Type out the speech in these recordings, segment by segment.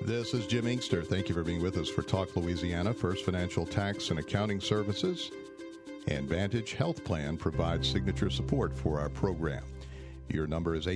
This is Jim Inkster. Thank you for being with us for Talk Louisiana. First Financial Tax and Accounting Services and Vantage Health Plan provides signature support for our program. Your number is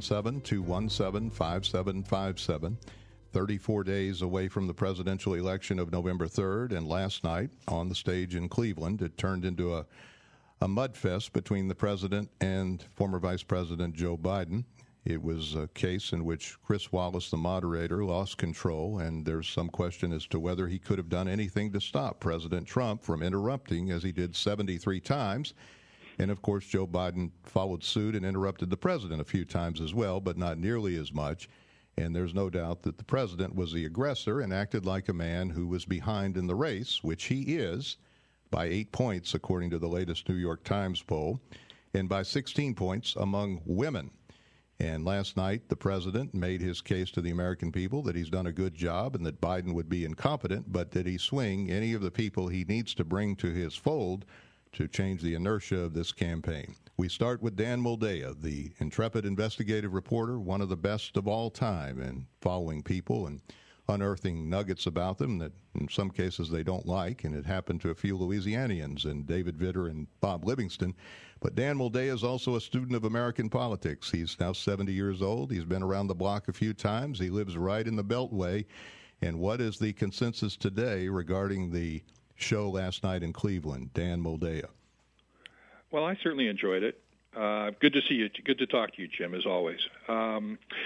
877-217-5757. 34 days away from the presidential election of November 3rd, and last night on the stage in Cleveland, it turned into a mudfest between the president and former Vice President Joe Biden. It was a case in which Chris Wallace, the moderator, lost control, and there's some question as to whether he could have done anything to stop President Trump from interrupting, as he did 73 times. And, of course, Joe Biden followed suit and interrupted the president a few times as well, but not nearly as much. And there's no doubt that the president was the aggressor and acted like a man who was behind in the race, which he is, by 8 points, according to the latest New York Times poll, and by 16 points among women. And last night, the president made his case to the American people that he's done a good job and that Biden would be incompetent, but did he swing any of the people he needs to bring to his fold to change the inertia of this campaign? We start with Dan Moldea, the intrepid investigative reporter, one of the best of all time in following people and unearthing nuggets about them that in some cases they don't like, and it happened to a few Louisianians and David Vitter and Bob Livingston. But Dan Moldea is also a student of American politics. He's now 70 years old. He's been around the block a few times. He lives right in the Beltway. And what is the consensus today regarding the show last night in Cleveland? Dan Moldea. Well, I certainly enjoyed it. Good to see you. Good to talk to you, Jim, as always. A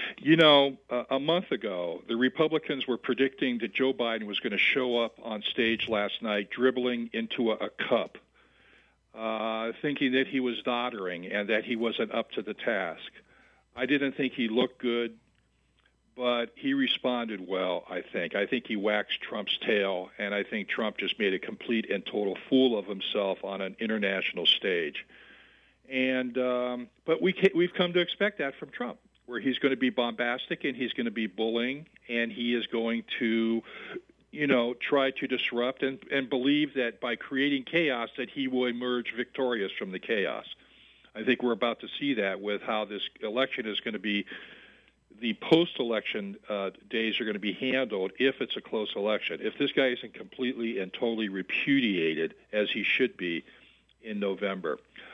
month ago, the Republicans were predicting that Joe Biden was going to show up on stage last night dribbling into a cup, thinking that he was doddering and that he wasn't up to the task. I didn't think he looked good, but he responded well, I think. I think he waxed Trump's tail, and I think Trump just made a complete and total fool of himself on an international stage. And but we've come to expect that from Trump, where he's going to be bombastic and he's going to be bullying and he is going to, try to disrupt and believe that by creating chaos that he will emerge victorious from the chaos. I think we're about to see that with how this election is going to be. The post-election days are going to be handled if it's a close election. If this guy isn't completely and totally repudiated, as he should be in November.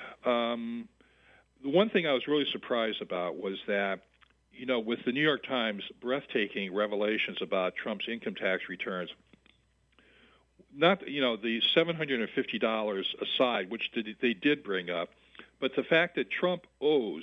The one thing I was really surprised about was that, with the New York Times' breathtaking revelations about Trump's income tax returns, not, the $750 aside, which they did bring up, but the fact that Trump owes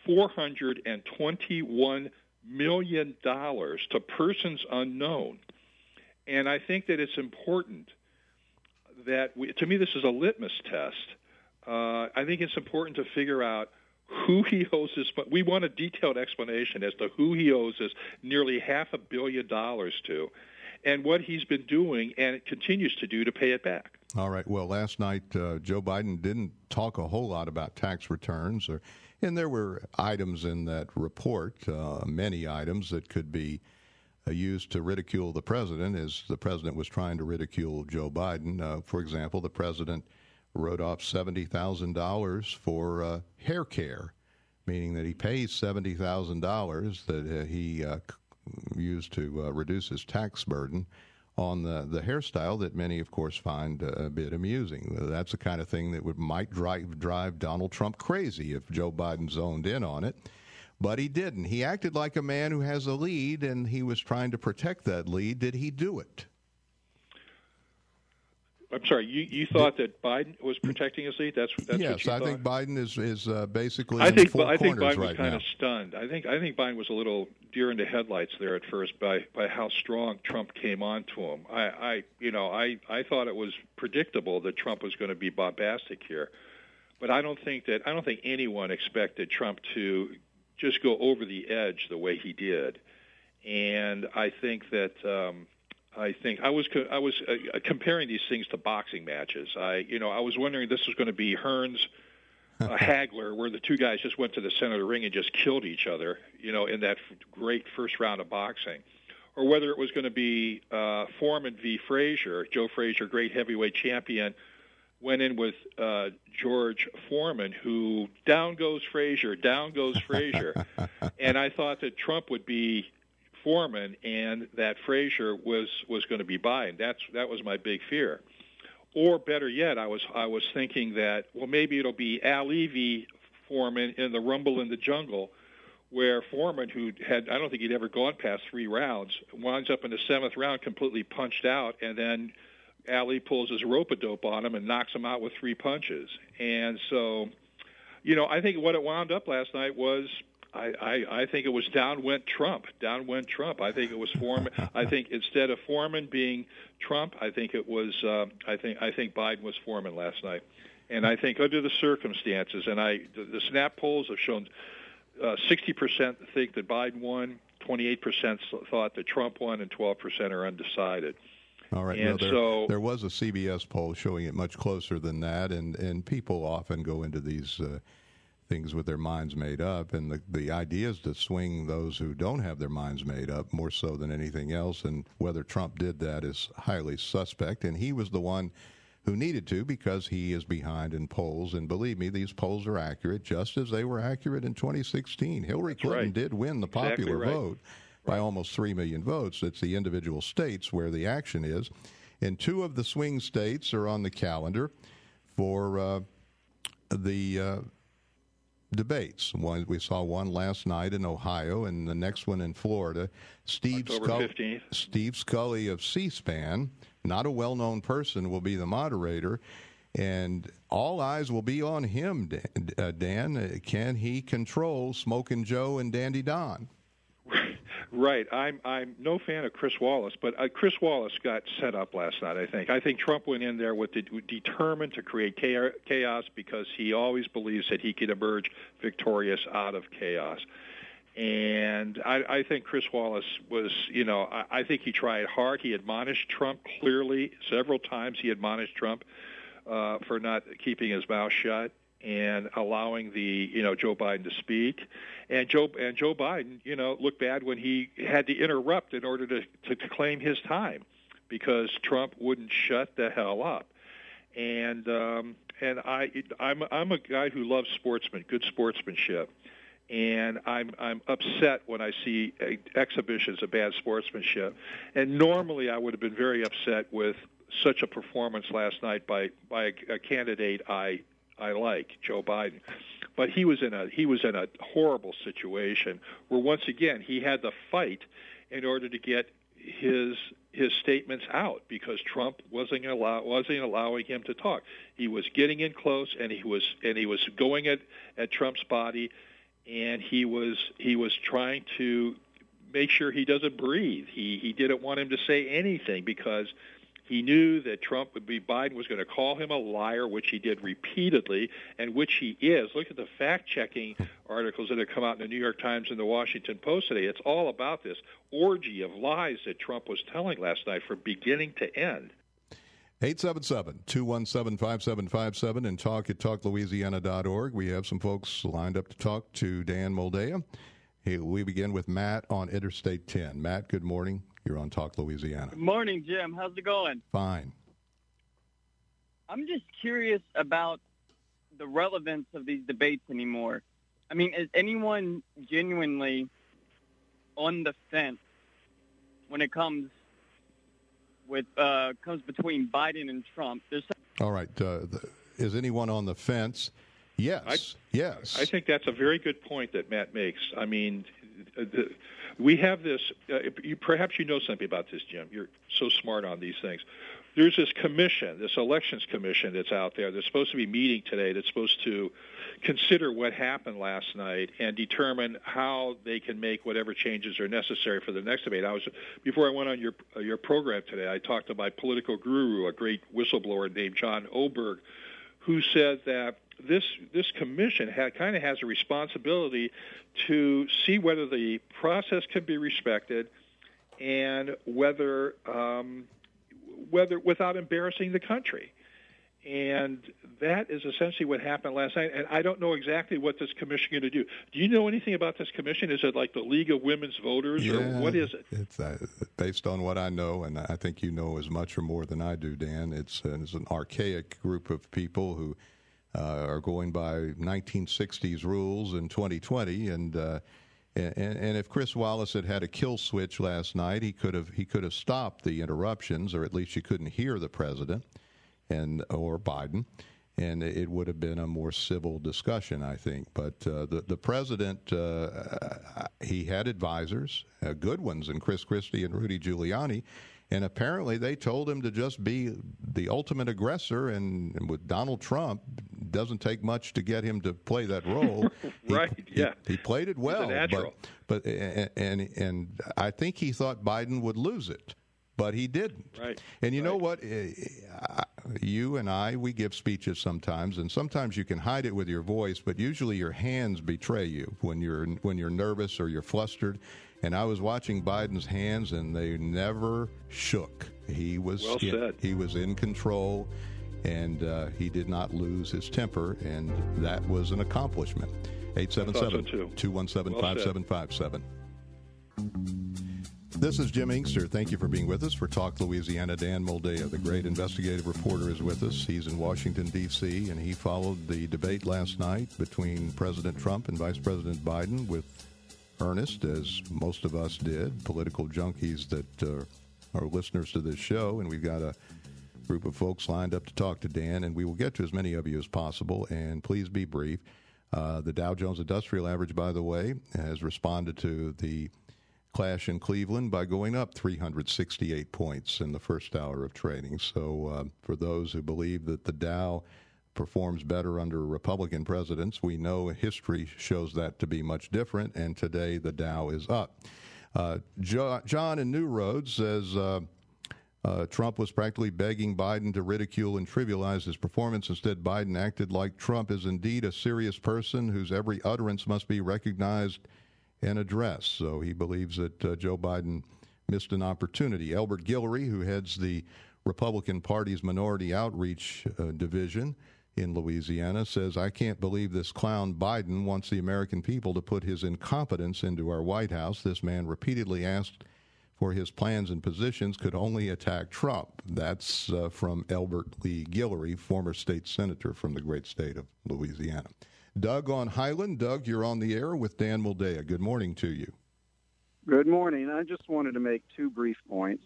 $421 million to persons unknown. And I think that it's important that, to me, this is a litmus test. I think it's important to figure out who he owes this. But we want a detailed explanation as to who he owes this nearly $500 million to, and what he's been doing and continues to do to pay it back. All right. Well, last night Joe Biden didn't talk a whole lot about tax returns, and there were items in that report, many items that could be used to ridicule the president, as the president was trying to ridicule Joe Biden. For example, the president wrote off $70,000 for hair care, meaning that he pays $70,000 that he used to reduce his tax burden on the hairstyle that many, of course, find a bit amusing. That's the kind of thing that might drive Donald Trump crazy if Joe Biden zoned in on it. But he didn't. He acted like a man who has a lead, and he was trying to protect that lead. Did he do it? I'm sorry, you thought that Biden was protecting his lead? That's yes, what you thought? I think Biden is basically I think Biden was kind of stunned. I think Biden was a little deer in the headlights there at first by how strong Trump came on to him. I thought it was predictable that Trump was going to be bombastic here, but I don't think anyone expected Trump to just go over the edge the way he did, and I think that. I was comparing these things to boxing matches. I was wondering this was going to be Hearns, Hagler, where the two guys just went to the center of the ring and just killed each other, in that great first round of boxing, or whether it was going to be Foreman v. Frazier. Joe Frazier, great heavyweight champion, went in with George Foreman, who down goes Frazier, and I thought that Trump would be Foreman and that Frazier was going to be Biden. That was my big fear. Or better yet, I was thinking that, well, maybe it'll be Ali v. Foreman in the Rumble in the Jungle, where Foreman, who had, I don't think he'd ever gone past 3 rounds, winds up in the 7th round completely punched out, and then Ali pulls his rope-a-dope on him and knocks him out with 3 punches. And so, I think what it wound up last night was, I think it was down went Trump. I think it was Foreman. I think instead of Foreman being Trump, I think it was. I think Biden was Foreman last night, and I think under the circumstances, and the snap polls have shown 60% think that Biden won, 28% thought that Trump won, and 12% are undecided. All right. And there was a CBS poll showing it much closer than that, and people often go into these things with their minds made up, and the idea is to swing those who don't have their minds made up more so than anything else, and whether Trump did that is highly suspect, and he was the one who needed to because he is behind in polls, and believe me, these polls are accurate, just as they were accurate in 2016. Hillary Clinton did win the popular vote by almost 3 million votes. It's the individual states where the action is, and 2 of the swing states are on the calendar for the debates. We saw one last night in Ohio, and the next one in Florida. Steve Scully of C-SPAN, not a well-known person, will be the moderator, and all eyes will be on him, Dan. Can he control Smokin' Joe and Dandy Don? Right. I'm no fan of Chris Wallace, but Chris Wallace got set up last night, I think Trump went in there determined to create chaos because he always believes that he can emerge victorious out of chaos. And I think Chris Wallace was, I think he tried hard. He admonished Trump clearly several times. He admonished Trump for not keeping his mouth shut and allowing Joe Biden to speak. And Joe Biden, looked bad when he had to interrupt in order to claim his time because Trump wouldn't shut the hell up. And I'm a guy who loves good sportsmanship. And I'm upset when I see exhibitions of bad sportsmanship. And normally I would have been very upset with such a performance last night by a candidate I like, Joe Biden. But he was in a horrible situation where once again he had to fight in order to get his statements out because Trump wasn't allowing him to talk. He was getting in close and he was going at Trump's body, and he was trying to make sure he doesn't breathe. He didn't want him to say anything because he knew that Biden was going to call him a liar, which he did repeatedly, and which he is. Look at the fact-checking articles that have come out in the New York Times and the Washington Post today. It's all about this orgy of lies that Trump was telling last night from beginning to end. 877-217-5757 and talk at talklouisiana.org. We have some folks lined up to talk to Dan Moldea. We begin with Matt on Interstate 10. Matt, good morning. You're on Talk Louisiana. Good morning, Jim. How's it going? Fine. I'm just curious about the relevance of these debates anymore. I mean, is anyone genuinely on the fence when it comes between Biden and Trump? All right. Is anyone on the fence? Yes. Yes. I think that's a very good point that Matt makes. I mean, we have this. Perhaps you know something about this, Jim. You're so smart on these things. There's this commission, this elections commission that's out there that's supposed to be meeting today, that's supposed to consider what happened last night and determine how they can make whatever changes are necessary for the next debate. Before I went on your program today, I talked to my political guru, a great whistleblower named John Oberg, who said that this commission kind of has a responsibility to see whether the process can be respected and whether without embarrassing the country. And that is essentially what happened last night. And I don't know exactly what this commission is going to do. Do you know anything about this commission? Is it like the League of Women's Voters, or what is it? It's based on what I know, and I think you know as much or more than I do, Dan. It's an archaic group of people who are going by 1960s rules in 2020, and And if Chris Wallace had had a kill switch last night, he could have stopped the interruptions, or at least you couldn't hear the president or Biden, and it would have been a more civil discussion, I think. But the president, he had advisors, good ones, in Chris Christie and Rudy Giuliani. And apparently they told him to just be the ultimate aggressor, and with Donald Trump, doesn't take much to get him to play that role. Right, He played it well. He's a natural. But I think he thought Biden would lose it, but he didn't. Right. And you know what? You and I, we give speeches sometimes, and sometimes you can hide it with your voice, but usually your hands betray you when you're nervous or you're flustered. And I was watching Biden's hands, and they never shook. He was in control, and he did not lose his temper, and that was an accomplishment. 877-217-5757. This is Jim Inkster. Thank you for being with us. For Talk Louisiana, Dan Moldea, the great investigative reporter, is with us. He's in Washington, D.C., and he followed the debate last night between President Trump and Vice President Biden with earnest, as most of us did, political junkies that are listeners to this show. And we've got a group of folks lined up to talk to Dan, and we will get to as many of you as possible. And please be brief. The Dow Jones Industrial Average, by the way, has responded to the clash in Cleveland by going up 368 points in the first hour of trading. So for those who believe that the Dow performs better under Republican presidents, we know history shows that to be much different, and today the Dow is up. John in New Road says Trump was practically begging Biden to ridicule and trivialize his performance. Instead, Biden acted like Trump is indeed a serious person whose every utterance must be recognized and addressed. So he believes that Joe Biden missed an opportunity. Elbert Guillory, who heads the Republican Party's Minority Outreach Division in Louisiana, says, I can't believe this clown Biden wants the American people to put his incompetence into our White House. This man repeatedly asked for his plans and positions, could only attack Trump. That's from Elbert Lee Guillory, former state senator from the great state of Louisiana. Doug on Highland. Doug, you're on the air with Dan Moldea. Good morning to you. Good morning. I just wanted to make two brief points.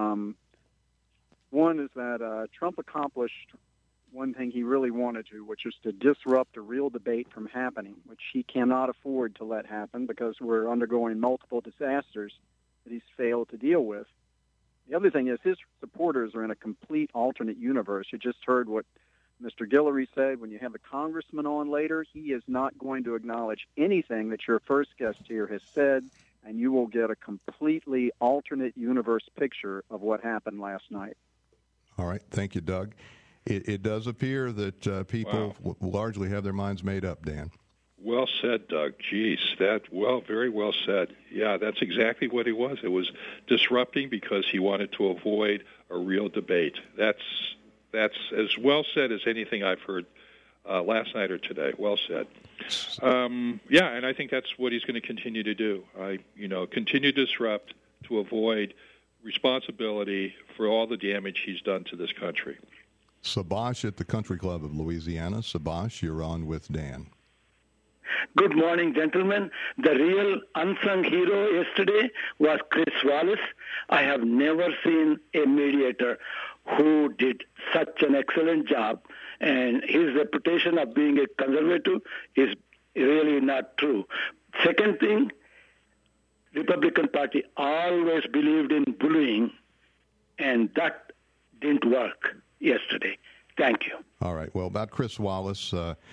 One is that Trump accomplished one thing he really wanted to, which is to disrupt a real debate from happening, which he cannot afford to let happen because we're undergoing multiple disasters that he's failed to deal with. The other thing is his supporters are in a complete alternate universe. You just heard what Mr. Guillory said. When you have the congressman on later, he is not going to acknowledge anything that your first guest here has said, and you will get a completely alternate universe picture of what happened last night. All right. Thank you, Doug. It does appear that people largely have their minds made up, Dan. Well said, Doug. Geez, very well said. Yeah, that's exactly what it was. It was disrupting because he wanted to avoid a real debate. That's as well said as anything I've heard last night or today. Well said. Yeah, and I think that's what he's going to continue to do. Continue to disrupt to avoid responsibility for all the damage he's done to this country. Sabash at the Country Club of Louisiana. Sabash, you're on with Dan. Good morning, gentlemen. The real unsung hero yesterday was Chris Wallace. I have never seen a mediator who did such an excellent job, and his reputation of being a conservative is really not true. Second thing, Republican Party always believed in bullying, and that didn't work yesterday. Thank you. All right. Well, about Chris Wallace,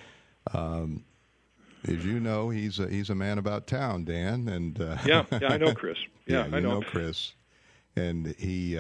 as you know, he's a man about town, Dan. And yeah, I know Chris. Yeah, I know Chris, and he.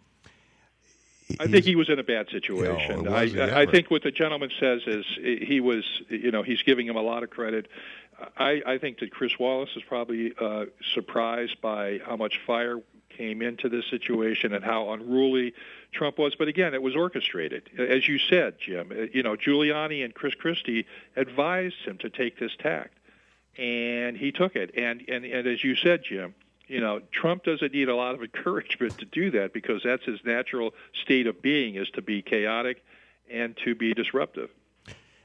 I think he was in a bad situation. I think what the gentleman says is he was, he's giving him a lot of credit. I think that Chris Wallace is probably surprised by how much fire came into this situation and how unruly Trump was. But again, it was orchestrated. As you said, Jim, Giuliani and Chris Christie advised him to take this tack, and he took it. And as you said, Jim, Trump doesn't need a lot of encouragement to do that because that's his natural state of being, is to be chaotic and to be disruptive.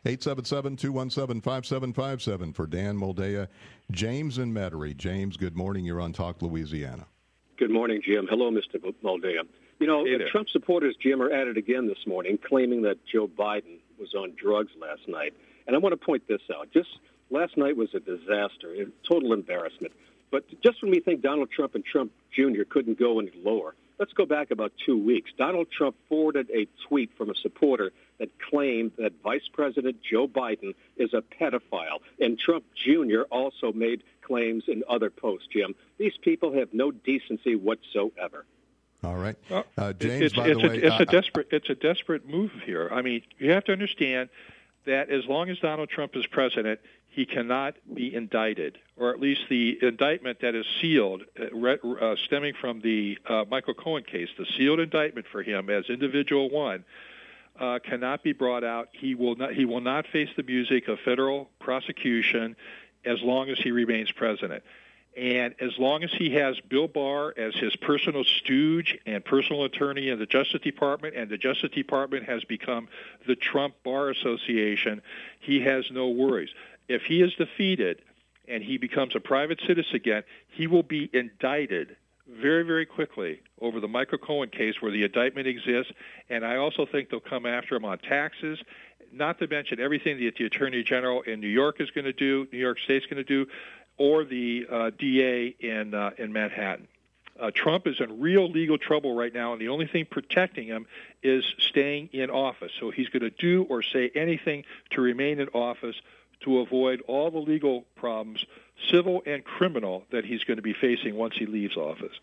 877-217-5757 for Dan Moldea. James in Metairie. James, good morning. You're on Talk Louisiana. Good morning, Jim. Hello, Mr. Moldea. You know, Trump supporters, Jim, are at it again this morning, claiming that Joe Biden was on drugs last night. And I want to point this out. Just last night was a disaster, a total embarrassment. But just when we think Donald Trump and Trump Jr. couldn't go any lower, let's go back about 2 weeks. Donald Trump forwarded a tweet from a supporter that claimed that Vice President Joe Biden is a pedophile. And Trump Jr. also made claims in other posts, Jim. These people have no decency whatsoever. All right. Well, James, by the way... It's a desperate move here. I mean, you have to understand that as long as Donald Trump is president, he cannot be indicted, or at least the indictment that is sealed, stemming from the Michael Cohen case, the sealed indictment for him as individual one, cannot be brought out. He will not face the music of federal prosecution as long as he remains president. And as long as he has Bill Barr as his personal stooge and personal attorney in the Justice Department, and the Justice Department has become the Trump Bar Association, he has no worries. If he is defeated and he becomes a private citizen again, he will be indicted very, very quickly over the Michael Cohen case where the indictment exists. And I also think they'll come after him on taxes, not to mention everything that the Attorney General in New York is going to do, New York State's going to do, or the DA in Manhattan. Trump is in real legal trouble right now, and the only thing protecting him is staying in office. So he's going to do or say anything to remain in office to avoid all the legal problems, civil and criminal, that he's going to be facing once he leaves office.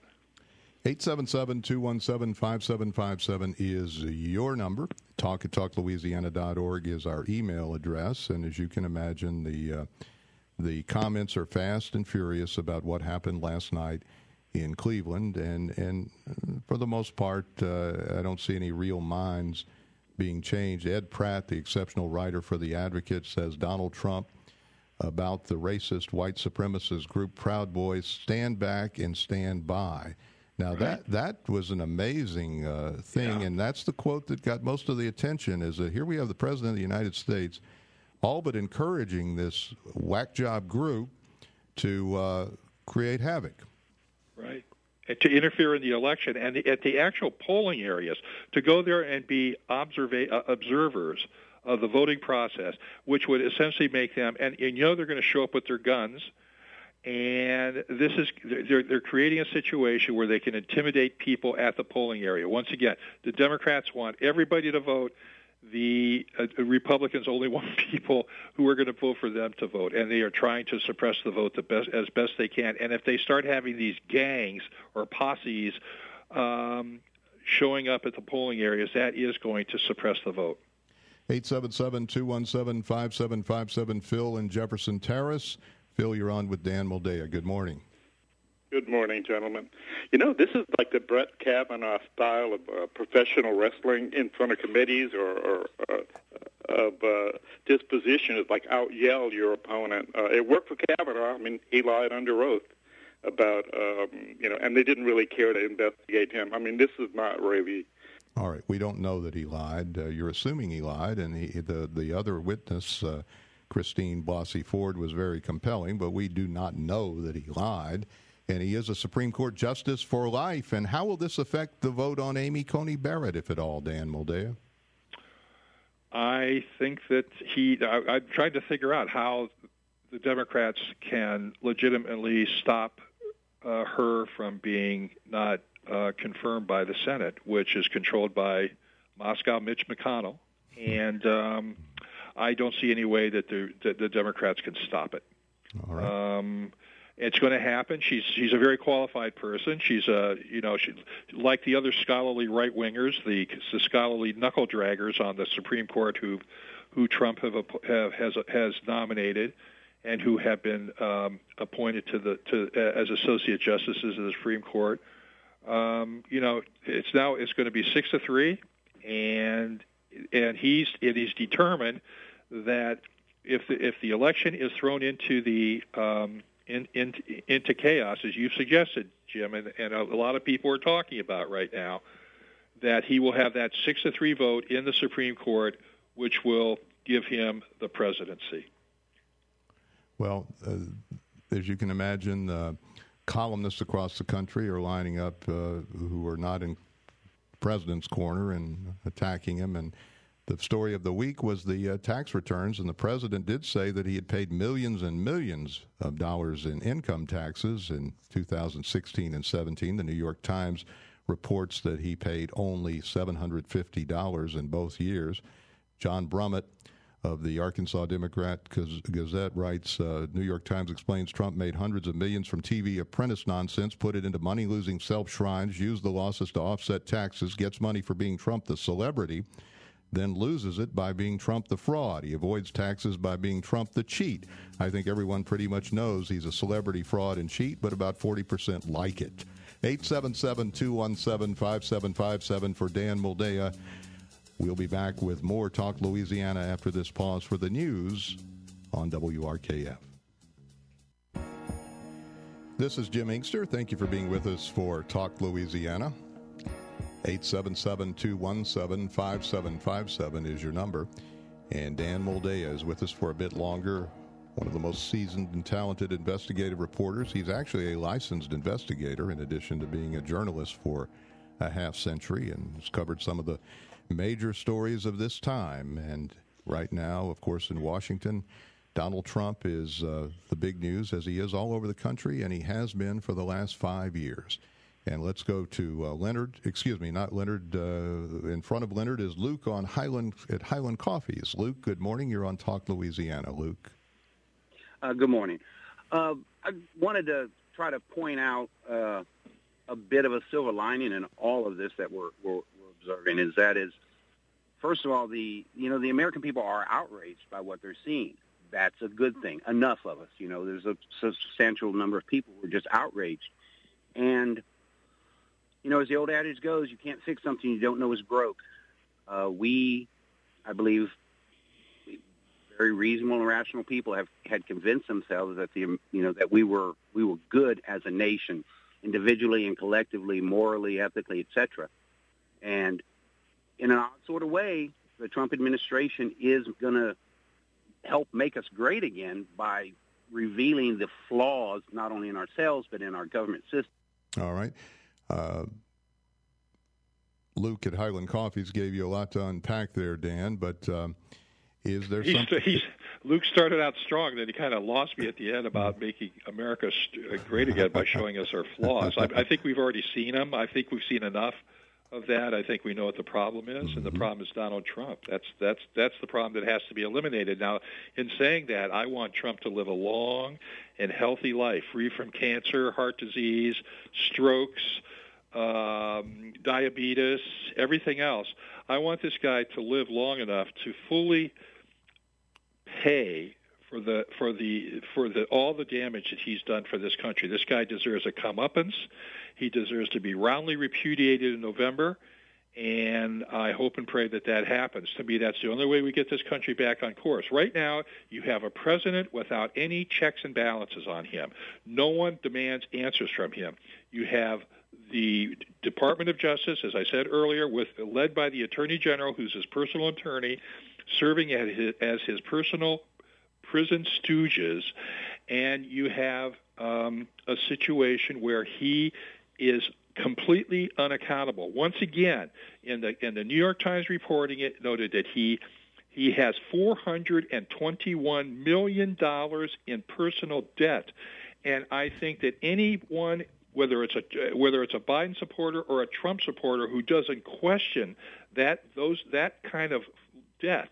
877-217-5757 is your number. Talk@talklouisiana.org is our email address, and as you can imagine, the comments are fast and furious about what happened last night in Cleveland, and for the most part, I don't see any real minds being changed. Ed Pratt, the exceptional writer for The Advocate, says Donald Trump about the racist white supremacist group Proud Boys, stand back and stand by. Now, right. that was an amazing thing, and that's the quote that got most of the attention, is that here we have the President of the United States all but encouraging this whack job group to create havoc. Right. And to interfere in the election and at the actual polling areas, to go there and be observers of the voting process, which would essentially make them, and you know they're going to show up with their guns, and they're creating a situation where they can intimidate people at the polling area. Once again, the Democrats want everybody to vote. The Republicans only want people who are going to vote for them to vote, and they are trying to suppress the vote as best they can. And if they start having these gangs or posses showing up at the polling areas, that is going to suppress the vote. 877-217-5757, Phil in Jefferson Terrace. Phil, you're on with Dan Moldea. Good morning. Good morning, gentlemen. You know, this is like the Brett Kavanaugh style of professional wrestling in front of committees or of disposition. It's like out-yell your opponent. It worked for Kavanaugh. I mean, he lied under oath about, and they didn't really care to investigate him. I mean, this is not really... All right, we don't know that he lied. You're assuming he lied, and the other witness, Christine Blasey Ford, was very compelling, but we do not know that he lied. And he is a Supreme Court justice for life. And how will this affect the vote on Amy Coney Barrett, if at all, Dan Moldea? I think that I tried to figure out how the Democrats can legitimately stop her from being not confirmed by the Senate, which is controlled by Moscow Mitch McConnell. And I don't see any way that the Democrats can stop it. All right. It's going to happen. She's a very qualified person. She's like the other scholarly right wingers, the scholarly knuckle draggers on the Supreme Court who Trump has nominated, and who have been appointed as associate justices of the Supreme Court. It's going to be 6-3, and he's determined that if the election is thrown into the into chaos, as you've suggested, Jim, and a lot of people are talking about right now, that he will have that 6-3 vote in the Supreme Court, which will give him the presidency. Well, as you can imagine, columnists across the country are lining up who are not in president's corner and attacking him. And the story of the week was the tax returns, and the president did say that he had paid millions and millions of dollars in income taxes in 2016 and 17. The New York Times reports that he paid only $750 in both years. John Brummett of the Arkansas Democrat-Gazette writes, New York Times explains Trump made hundreds of millions from TV apprentice nonsense, put it into money-losing self-shrines, used the losses to offset taxes, gets money for being Trump the celebrity, then loses it by being Trump the fraud. He avoids taxes by being Trump the cheat. I think everyone pretty much knows he's a celebrity fraud and cheat, but about 40% like it. 877-217-5757 for Dan Moldea. We'll be back with more Talk Louisiana after this pause for the news on WRKF. This is Jim Inkster. Thank you for being with us for Talk Louisiana. 877-217-5757 is your number. And Dan Moldea is with us for a bit longer, one of the most seasoned and talented investigative reporters. He's actually a licensed investigator in addition to being a journalist for a half century, and has covered some of the major stories of this time. And right now, of course, in Washington, Donald Trump is the big news, as he is all over the country, and he has been for the last 5 years. And let's go to Leonard. Excuse me, not Leonard. In front of Leonard is Luke on Highland Coffees. Luke, good morning. You're on Talk Louisiana. Luke. Good morning. I wanted to try to point out a bit of a silver lining in all of this that we're observing. First of all, the American people are outraged by what they're seeing. That's a good thing. Enough of us. There's a substantial number of people who are just outraged. And, as the old adage goes, you can't fix something you don't know is broke. I believe, very reasonable and rational people had convinced themselves that that we were good as a nation, individually and collectively, morally, ethically, etc. And in an odd sort of way, the Trump administration is going to help make us great again by revealing the flaws not only in ourselves but in our government system. All right. Luke at Highland Coffees gave you a lot to unpack there, Dan, but is there something... Luke started out strong, then he kind of lost me at the end about making America great again by showing us our flaws. I think we've already seen them. I think we've seen enough of that. I think we know what the problem is, and the problem is Donald Trump. That's the problem that has to be eliminated. Now, in saying that, I want Trump to live a long and healthy life, free from cancer, heart disease, strokes, diabetes, everything else. I want this guy to live long enough to fully pay for all the damage that he's done for this country. This guy deserves a comeuppance. He deserves to be roundly repudiated in November, and I hope and pray that happens. To me, that's the only way we get this country back on course. Right now, you have a president without any checks and balances on him. No one demands answers from him. You have the Department of Justice, as I said earlier, led by the Attorney General, who's his personal attorney, serving as his personal prison stooges, and you have a situation where he is completely unaccountable. Once again, in the New York Times reporting it, noted that he has $421 million in personal debt, and I think that anyone, whether it's a Biden supporter or a Trump supporter, who doesn't question that kind of debt,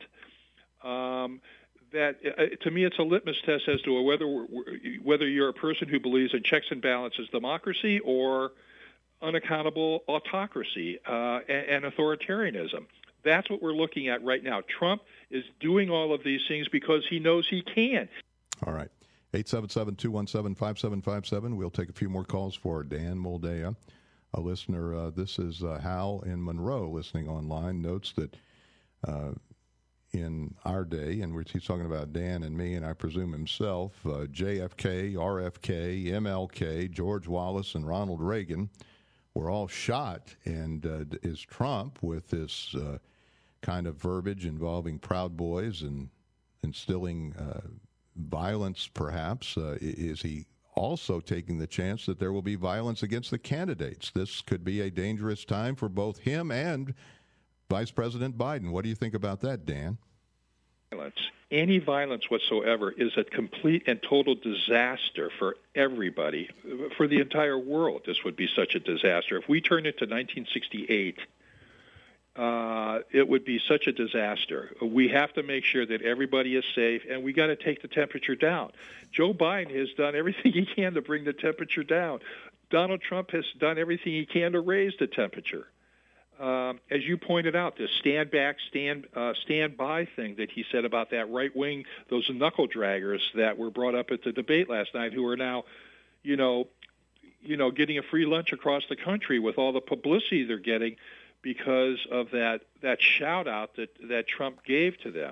that to me it's a litmus test as to whether you're a person who believes in checks and balances democracy or unaccountable autocracy and authoritarianism. That's what we're looking at right now. Trump is doing all of these things because he knows he can. All right. 877-217-5757. We'll take a few more calls for Dan Moldea, a listener. This is Hal in Monroe listening online, notes that in our day, and he's talking about Dan and me, and I presume himself, JFK, RFK, MLK, George Wallace, and Ronald Reagan were all shot. And is Trump, with this kind of verbiage involving Proud Boys and instilling violence, perhaps? Is he also taking the chance that there will be violence against the candidates? This could be a dangerous time for both him and Vice President Biden. What do you think about that, Dan? Any violence whatsoever is a complete and total disaster for everybody, for the entire world. This would be such a disaster. If we turn it to 1968, it would be such a disaster. We have to make sure that everybody is safe, and we got to take the temperature down. Joe Biden has done everything he can to bring the temperature down. Donald Trump has done everything he can to raise the temperature. As you pointed out, this stand back, stand by thing that he said about that right wing, those knuckle draggers that were brought up at the debate last night, who are now, getting a free lunch across the country with all the publicity they're getting because of that shout out that Trump gave to them.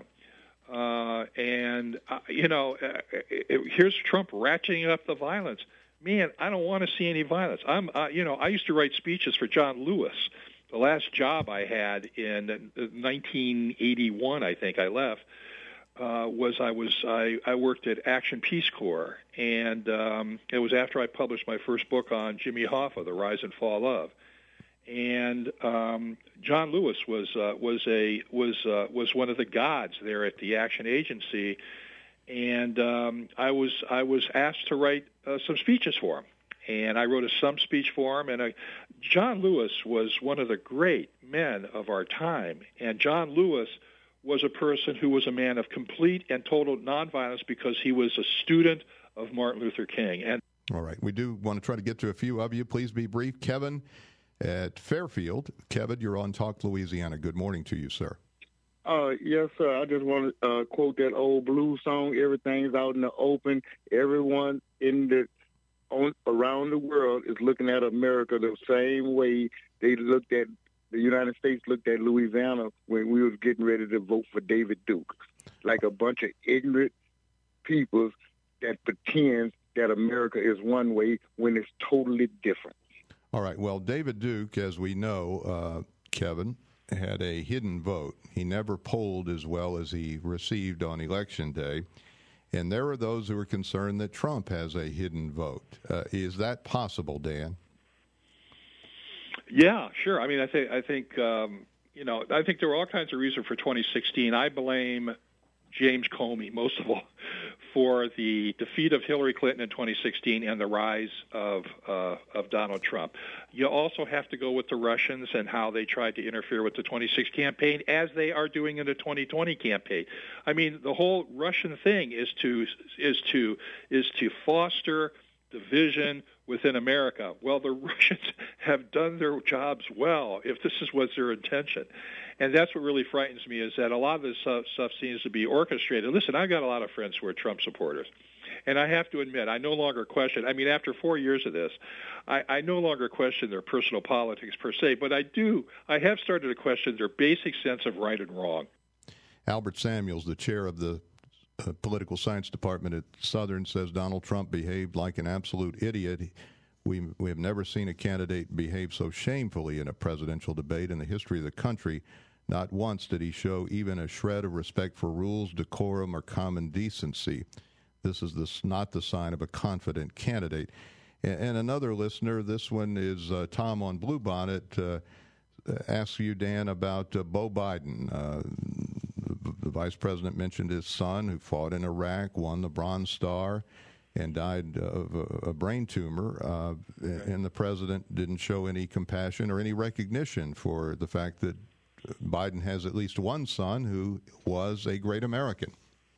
Here's Trump ratcheting up the violence. Man, I don't want to see any violence. I used to write speeches for John Lewis. The last job I had in 1981, I think I left, I worked at Action Peace Corps, and it was after I published my first book on Jimmy Hoffa, The Rise and Fall of. And John Lewis was one of the gods there at the Action Agency, and I was asked to write some speeches for him. And I wrote some speech for him. And John Lewis was one of the great men of our time. And John Lewis was a person who was a man of complete and total nonviolence because he was a student of Martin Luther King. And all right. We do want to try to get to a few of you. Please be brief. Kevin at Fairfield. Kevin, you're on Talk Louisiana. Good morning to you, sir. Yes, sir. I just want to quote that old blues song, Everything's Out in the Open. Everyone around the world is looking at America the same way they looked at the United States looked at Louisiana when we was getting ready to vote for David Duke, like a bunch of ignorant people that pretend that America is one way when it's totally different. All right. Well, David Duke, as we know, Kevin, had a hidden vote. He never polled as well as he received on Election Day. And there are those who are concerned that Trump has a hidden vote. Is that possible, Dan? Yeah, sure. I mean, I think there were all kinds of reasons for 2016. I blame James Comey most of all for the defeat of Hillary Clinton in 2016 and the rise of Donald Trump. You also have to go with the Russians and how they tried to interfere with the 2016 campaign, as they are doing in the 2020 campaign. I mean, the whole Russian thing is to foster division within America. Well, the Russians have done their jobs well, if this was their intention. And that's what really frightens me, is that a lot of this stuff seems to be orchestrated. Listen, I've got a lot of friends who are Trump supporters. And I have to admit, I no longer question, after 4 years of this, I no longer question their personal politics per se, but I have started to question their basic sense of right and wrong. Albert Samuels, the chair of the political science department at Southern, says Donald Trump behaved like an absolute idiot. We have never seen a candidate behave so shamefully in a presidential debate in the history of the country. Not once did he show even a shred of respect for rules, decorum, or common decency. This is not the sign of a confident candidate. And another listener, this one is Tom on Bluebonnet, asks you, Dan, about Beau Biden. The vice president mentioned his son, who fought in Iraq, won the Bronze Star, and died of a brain tumor. And the president didn't show any compassion or any recognition for the fact that Biden has at least one son who was a great American.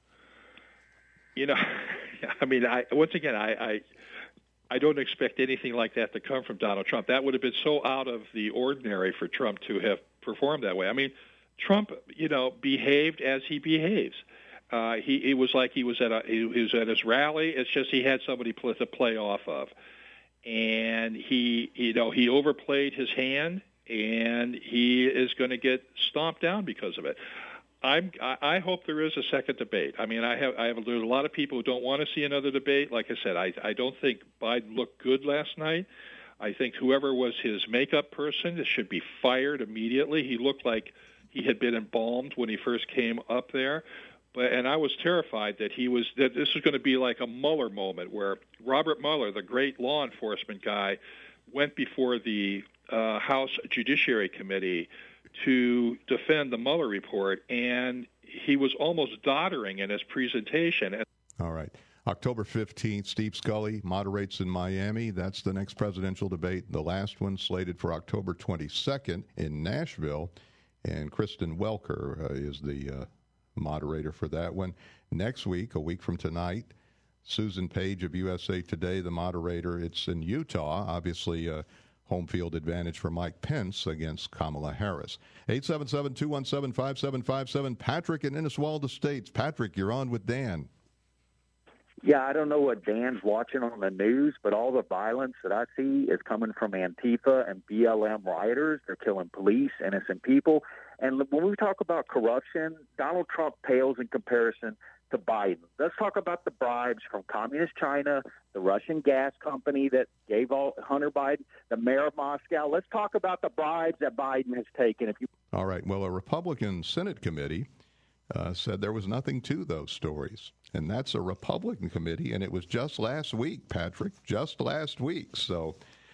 I don't expect anything like that to come from Donald Trump. That would have been so out of the ordinary for Trump to have performed that way. I mean, Trump, behaved as he behaves. He was like he was at his rally. It's just he had somebody to play off of, and he overplayed his hand, and he is going to get stomped down because of it. I hope there is a second debate. I mean, there's a lot of people who don't want to see another debate. Like I said, I don't think Biden looked good last night. I think whoever was his makeup person should be fired immediately. He looked like He had been embalmed when he first came up there. And I was terrified that this was going to be like a Mueller moment, where Robert Mueller, the great law enforcement guy, went before the House Judiciary Committee to defend the Mueller report, and he was almost doddering in his presentation. All right. October 15th, Steve Scully moderates in Miami. That's the next presidential debate. The last one slated for October 22nd in Nashville. And Kristen Welker is the moderator for that one. Next week, a week from tonight, Susan Page of USA Today, the moderator. It's in Utah, obviously a home field advantage for Mike Pence against Kamala Harris. 877-217-5757. Patrick in Inniswalda Estates. Patrick, you're on with Dan. Yeah, I don't know what Dan's watching on the news, but all the violence that I see is coming from Antifa and BLM rioters. They're killing police, innocent people. And when we talk about corruption, Donald Trump pales in comparison to Biden. Let's talk about the bribes from Communist China, the Russian gas company that gave Hunter Biden, the mayor of Moscow. Let's talk about the bribes that Biden has taken. All right. Well, a Republican Senate committee said there was nothing to those stories. And that's a Republican committee, and it was just last week, Patrick, just last week. So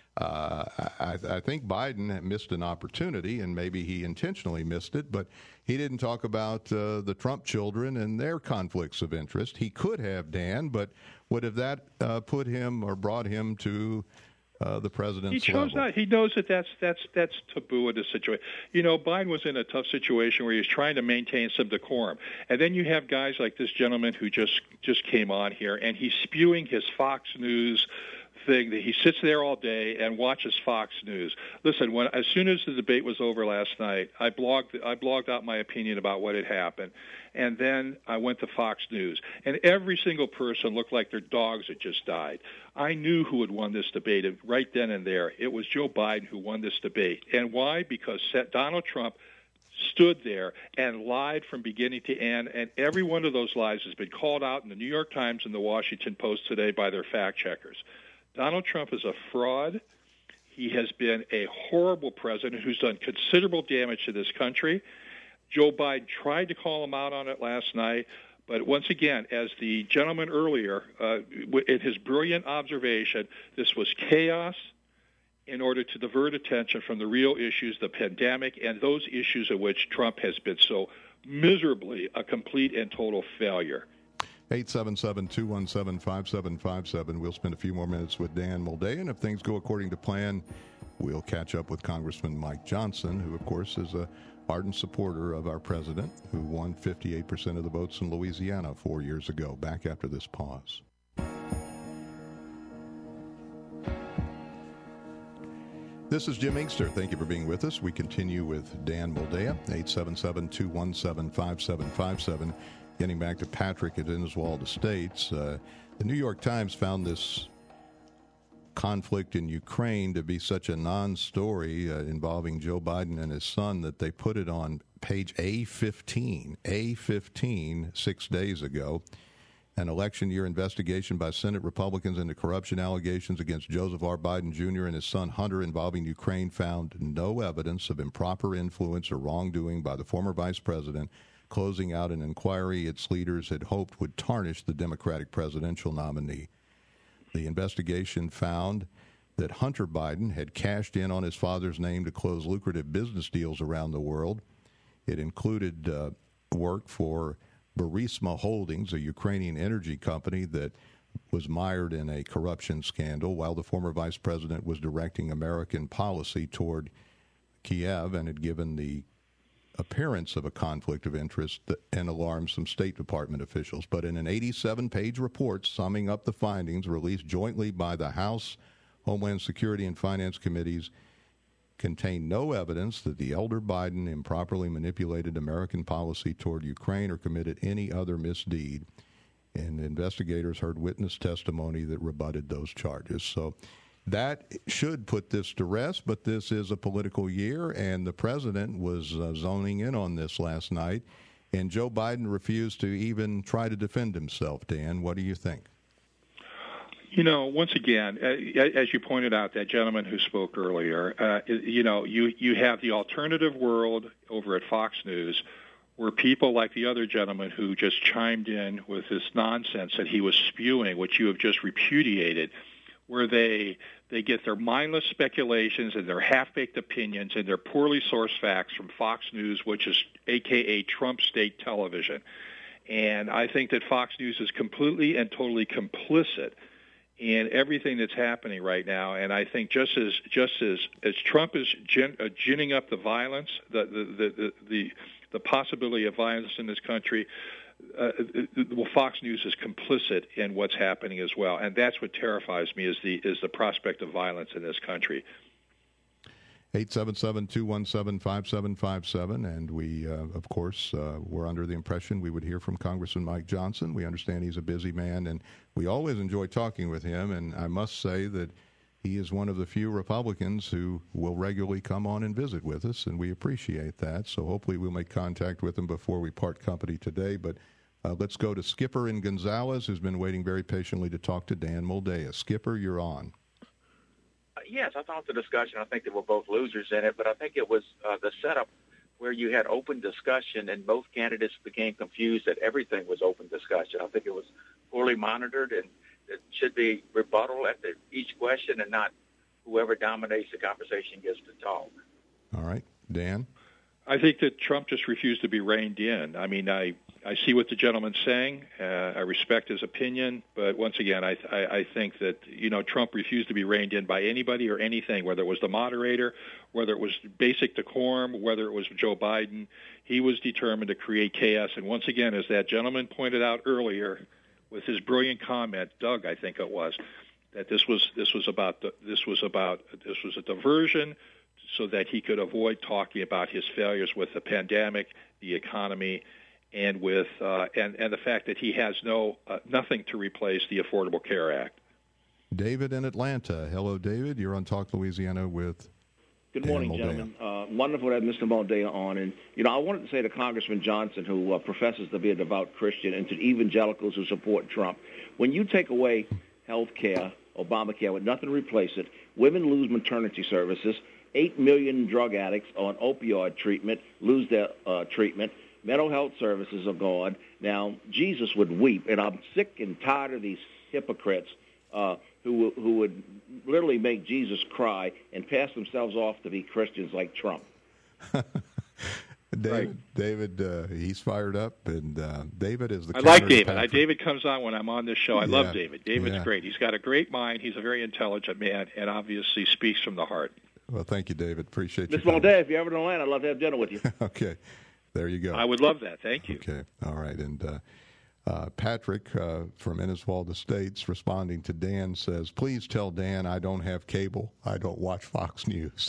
I think Biden missed an opportunity, and maybe he intentionally missed it, but he didn't talk about the Trump children and their conflicts of interest. He could have, Dan, but would have that put him or brought him to the president's He chose level? not. He knows that that's taboo in this situation. You know, Biden was in a tough situation where he was trying to maintain some decorum, and then you have guys like this gentleman who just came on here, and he's spewing his Fox News thing that he sits there all day and watches Fox News. Listen, as soon as the debate was over last night, I blogged out my opinion about what had happened, and then I went to Fox News, and every single person looked like their dogs had just died. I knew who had won this debate right then and there. It was Joe Biden who won this debate. And why? Because Donald Trump stood there and lied from beginning to end, and every one of those lies has been called out in the New York Times and the Washington Post today by their fact checkers. Donald Trump is a fraud. He has been a horrible president who's done considerable damage to this country. Joe Biden tried to call him out on it last night, but once again, as the gentleman earlier, in his brilliant observation, this was chaos in order to divert attention from the real issues, the pandemic, and those issues in which Trump has been so miserably a complete and total failure. 877-217-5757. We'll spend a few more minutes with Dan Mulday, and if things go according to plan, we'll catch up with Congressman Mike Johnson, who, of course, is an ardent supporter of our president, who won 58% of the votes in Louisiana 4 years ago. Back after this pause. This is Jim Inkster. Thank you for being with us. We continue with Dan Mulday, 877-217-5757. Getting back to Patrick at Inniswalda Estates, the New York Times found this conflict in Ukraine to be such a non-story involving Joe Biden and his son that they put it on page A15 6 days ago. An election year investigation by Senate Republicans into corruption allegations against Joseph R. Biden Jr. and his son Hunter involving Ukraine found no evidence of improper influence or wrongdoing by the former vice president, closing out an inquiry its leaders had hoped would tarnish the Democratic presidential nominee. The investigation found that Hunter Biden had cashed in on his father's name to close lucrative business deals around the world. It included work for Burisma Holdings, a Ukrainian energy company that was mired in a corruption scandal while the former vice president was directing American policy toward Kiev and had given the appearance of a conflict of interest and alarmed some State Department officials. But in an 87-page report summing up the findings released jointly by the House Homeland Security and Finance Committees, contained no evidence that the elder Biden improperly manipulated American policy toward Ukraine or committed any other misdeed. And investigators heard witness testimony that rebutted those charges. So that should put this to rest, but this is a political year, and the president was zoning in on this last night, and Joe Biden refused to even try to defend himself. Dan, what do you think? Once again, as you pointed out, that gentleman who spoke earlier, you have the alternative world over at Fox News, where people like the other gentleman who just chimed in with this nonsense that he was spewing, which you have just repudiated, where they get their mindless speculations and their half-baked opinions and their poorly sourced facts from Fox News, which is AKA Trump state television. And I think that Fox News is completely and totally complicit in everything that's happening right now. And I think just as Trump is ginning up the violence, the possibility of violence in this country, Fox News is complicit in what's happening as well, and that's what terrifies me is the prospect of violence in this country. 877-217-5757, and we, of course, were under the impression we would hear from Congressman Mike Johnson. We understand he's a busy man, and we always enjoy talking with him, and I must say that he is one of the few Republicans who will regularly come on and visit with us, and we appreciate that. So hopefully we'll make contact with him before we part company today. But let's go to Skipper in Gonzales, who's been waiting very patiently to talk to Dan Moldea. Skipper, you're on. Yes, I thought the discussion, I think they were both losers in it, but I think it was the setup where you had open discussion and both candidates became confused that everything was open discussion. I think it was poorly monitored, and it should be rebuttal at each question and not whoever dominates the conversation gets to talk. All right. Dan? I think that Trump just refused to be reined in. I mean, I see what the gentleman's saying. I respect his opinion. But once again, I think that, Trump refused to be reined in by anybody or anything, whether it was the moderator, whether it was basic decorum, whether it was Joe Biden. He was determined to create chaos. And once again, as that gentleman pointed out earlier with his brilliant comment, Doug, I think it was, that this was a diversion so that he could avoid talking about his failures with the pandemic, the economy, and with and the fact that he has nothing to replace the Affordable Care Act. David in Atlanta. Hello, David. You're on Talk Louisiana with Good morning, gentlemen. Wonderful to have Mr. Moldea on. And, I wanted to say to Congressman Johnson, who professes to be a devout Christian, and to evangelicals who support Trump, when you take away health care, Obamacare, with nothing to replace it, women lose maternity services, 8 million drug addicts on opioid treatment lose their treatment, mental health services are gone. Now, Jesus would weep, and I'm sick and tired of these hypocrites who would literally make Jesus cry and pass themselves off to be Christians like Trump. David, he's fired up, and David is the. I like David. David comes on when I'm on this show. I love David. David's great. He's got a great mind. He's a very intelligent man, and obviously speaks from the heart. Well, thank you, David. Appreciate you. Mr. Moldea, if you're ever in Atlanta, I'd love to have dinner with you. Okay, there you go. I would love that. Thank you. Okay, all right, and. Patrick from Inniswald Estates, responding to Dan, says, please tell Dan I don't have cable. I don't watch Fox News.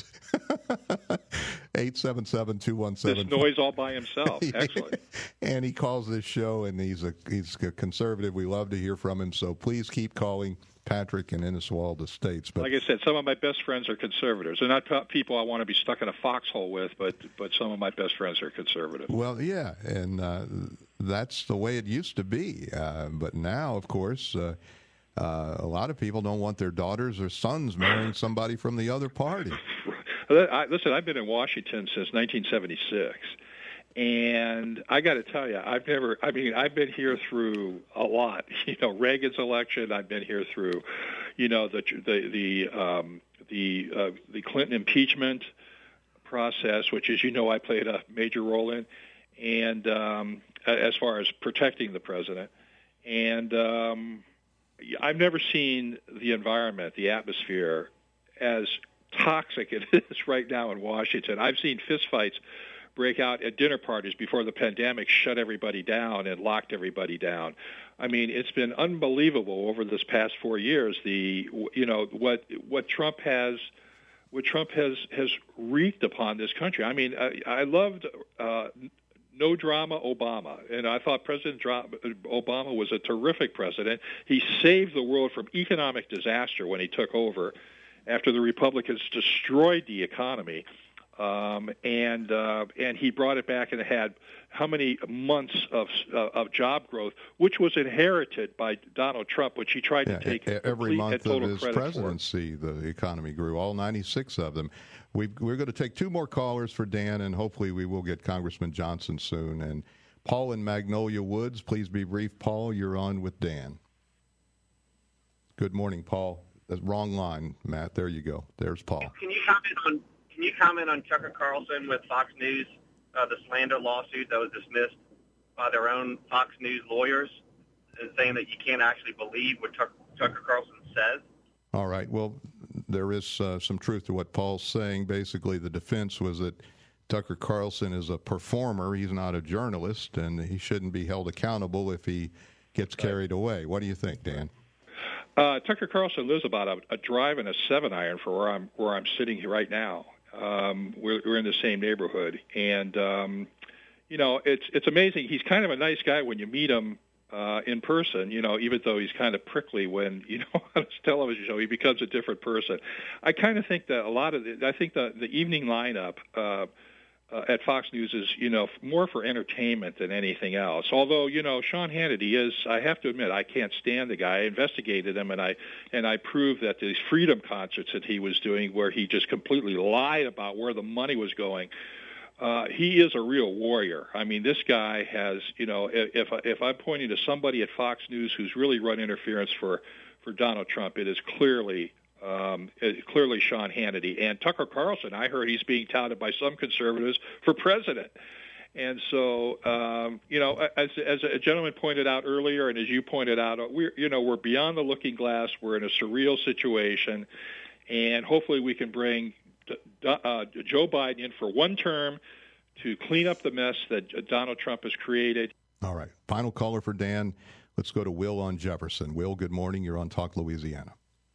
877-217. This noise all by himself. Excellent. And he calls this show, and he's a conservative. We love to hear from him, so please keep calling Patrick in Inniswald Estates. But like I said, some of my best friends are conservatives. They're not people I want to be stuck in a foxhole with, but some of my best friends are conservative. Well, yeah, and that's the way it used to be. But now, of course, a lot of people don't want their daughters or sons marrying somebody from the other party. Listen, I've been in Washington since 1976. And I got to tell you, I've been here through a lot. Reagan's election. I've been here through, the Clinton impeachment process, which, as you know, I played a major role in, and as far as protecting the president. And I've never seen the environment, the atmosphere, as toxic it is right now in Washington. I've seen fistfights break out at dinner parties before the pandemic shut everybody down and locked everybody down. I mean, it's been unbelievable over this past 4 years. What Trump has wreaked upon this country. I mean, I loved no drama Obama, and I thought President Obama was a terrific president. He saved the world from economic disaster when he took over after the Republicans destroyed the economy. and he brought it back and it had how many months of job growth, which was inherited by Donald Trump, which he tried to take every month of his credit presidency. The economy grew, all 96 of them. We're going to take two more callers for Dan, and hopefully we will get Congressman Johnson soon. And Paul in Magnolia Woods, please be brief. Paul, you're on with Dan. Good morning, Paul. That's wrong line, Matt. There you go. There's Paul. Can you comment on Tucker Carlson with Fox News, the slander lawsuit that was dismissed by their own Fox News lawyers, and saying that you can't actually believe what Tucker Carlson says? All right. Well, there is some truth to what Paul's saying. Basically, the defense was that Tucker Carlson is a performer. He's not a journalist, and he shouldn't be held accountable if he gets carried away. What do you think, Dan? Tucker Carlson lives about a drive and a 7-iron for where I'm sitting here right now. We're in the same neighborhood, and it's amazing. He's kind of a nice guy when you meet him in person. Even though he's kind of prickly when on his television show, he becomes a different person. I kind of think that I think the evening lineup at Fox News is more for entertainment than anything else. Although Sean Hannity is, I have to admit, I can't stand the guy. I investigated him and I proved that these freedom concerts that he was doing, where he just completely lied about where the money was going. He is a real warrior. I mean, this guy has, if I'm pointing to somebody at Fox News who's really run interference for Donald Trump, it is clearly Sean Hannity. And Tucker Carlson, I heard he's being touted by some conservatives for president. And so, as a gentleman pointed out earlier, and as you pointed out, we're beyond the looking glass. We're in a surreal situation, and hopefully we can bring Joe Biden in for one term to clean up the mess that Donald Trump has created. All right. Final caller for Dan. Let's go to Will on Jefferson. Will, good morning. You're on Talk Louisiana.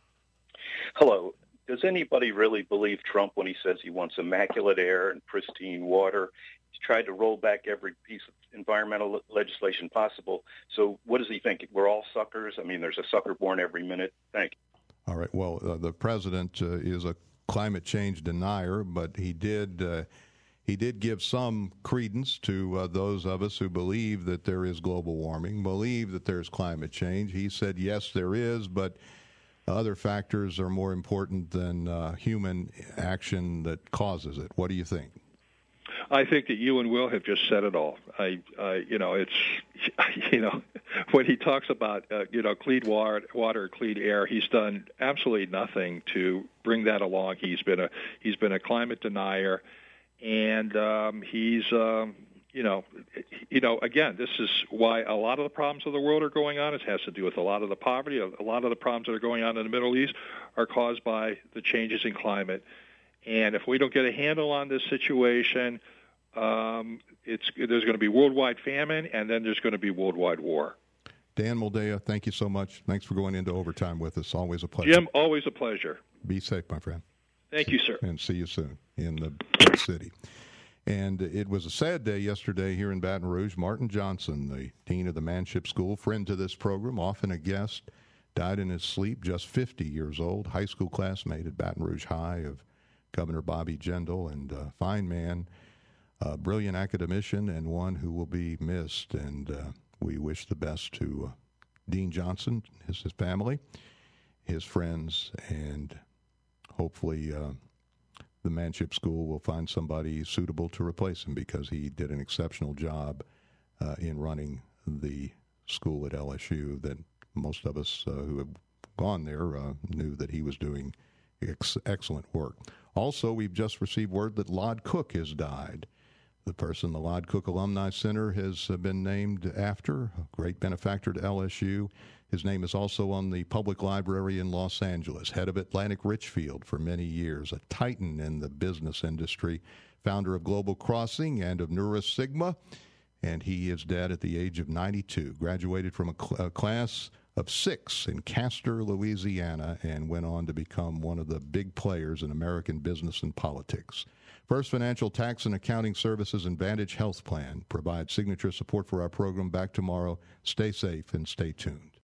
Hello. Does anybody really believe Trump when he says he wants immaculate air and pristine water? He's tried to roll back every piece of environmental legislation possible. So what does he think? We're all suckers? I mean, there's a sucker born every minute. Thank you. All right. Well, the president is a climate change denier, but he did give some credence to those of us who believe that there is global warming, believe that there's climate change. He said, yes, there is, but other factors are more important than human action that causes it. What do you think? I think that you and Will have just said it all. When he talks about clean water, clean air, he's done absolutely nothing to bring that along. He's been a climate denier, and again, this is why a lot of the problems of the world are going on. It has to do with a lot of the poverty. A lot of the problems that are going on in the Middle East are caused by the changes in climate. And if we don't get a handle on this situation, there's going to be worldwide famine, and then there's going to be worldwide war. Dan Moldea, thank you so much. Thanks for going into overtime with us. Always a pleasure. Jim, always a pleasure. Be safe, my friend. Thank you, sir. And see you soon in the big city. And it was a sad day yesterday here in Baton Rouge. Martin Johnson, the dean of the Manship School, friend to this program, often a guest, died in his sleep, just 50 years old, high school classmate at Baton Rouge High of Governor Bobby Jindal, and a fine man, a brilliant academician, and one who will be missed. And we wish the best to Dean Johnson, his family, his friends, and hopefully the Manship School will find somebody suitable to replace him, because he did an exceptional job in running the school at LSU that most of us who have gone there knew that he was doing excellent work. Also, we've just received word that Lod Cook has died. The person the Lod Cook Alumni Center has been named after, a great benefactor to LSU. His name is also on the public library in Los Angeles, head of Atlantic Richfield for many years, a titan in the business industry, founder of Global Crossing and of Neura Sigma, and he is dead at the age of 92. Graduated from a class of 6 in Castor, Louisiana, and went on to become one of the big players in American business and politics. First Financial Tax and Accounting Services and Vantage Health Plan provide signature support for our program. Back tomorrow. Stay safe and stay tuned.